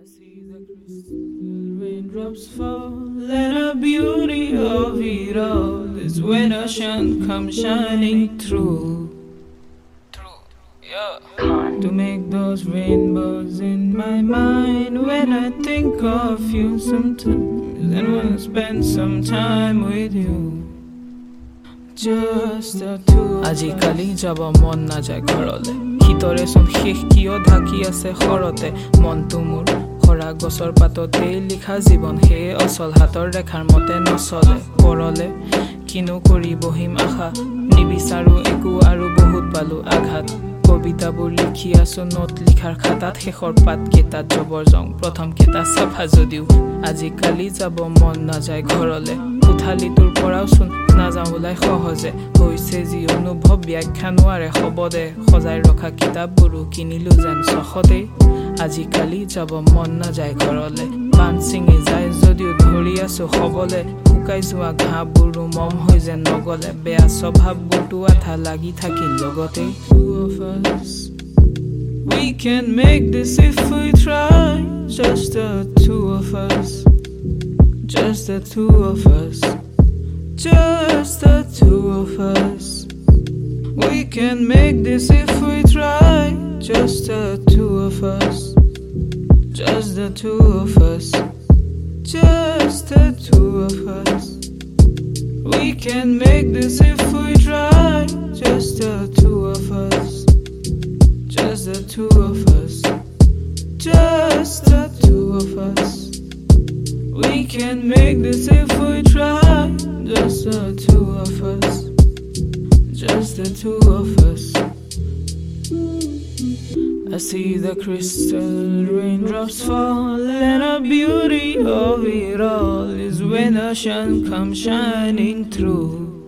see the crystal raindrops fall, and the beauty of it all is when a sun comes shining through. To make those rainbows in my mind when I think of you sometimes, and wanna spend some time with you. Just the two. আজিকালি যাব মন নাযায় ঘৰলে, ভিতৰে চোন শেষ কিয় ঢাকি আছে খৰতে। মনটো মোৰ খৰা গছৰ পাততে লিখা জীৱন, সেই অচল হাতৰ ৰেখাৰ মতে নচলে। পৰলে কিনো কৰি বহিম আশা, নিবিচাৰো একো আৰু বহুত পালো আঘাত। কবিতাবোৰ লিখি আছো নোট লিখাৰ খাতাত, শেষৰ পাত কেইটাত জবৰ জং, প্ৰথম কেইটা চাফা যদিও। আজিকালি যাব মন নাযায় ঘৰলে, কোঠালিটোৰ পৰাও চোন নাযাওঁ ওলাই সহজে। হৈছে যি অনুভৱ ব্যাখ্যা নোৱাৰে শব্দে, সজাই ৰখা কিতাপবোৰো কিনিলো যেন চখতেই। আজিকালি যাব মন নাযায় ঘৰলে, পাণ ছিঙি যায় যদিও ধৰি আছো সবলে। শুকাই যোৱা ঘাঁহবোৰো মম হৈ যেন নগলে, বেয়া স্বভাৱবোৰতো আঠা লাগি থাকিল লগতে। We can make this if we try, just the two of us, just the two of us, just the two of us. We can make this if we try, just the two of us, just the two of us, just the two of us. We can make this if we try, just the two of us, just the two of us, just the two of us. We can make this if we try, just the two of us, just the two of us. I see the crystal raindrops fall, and the beauty of it all is when the sun comes shining through.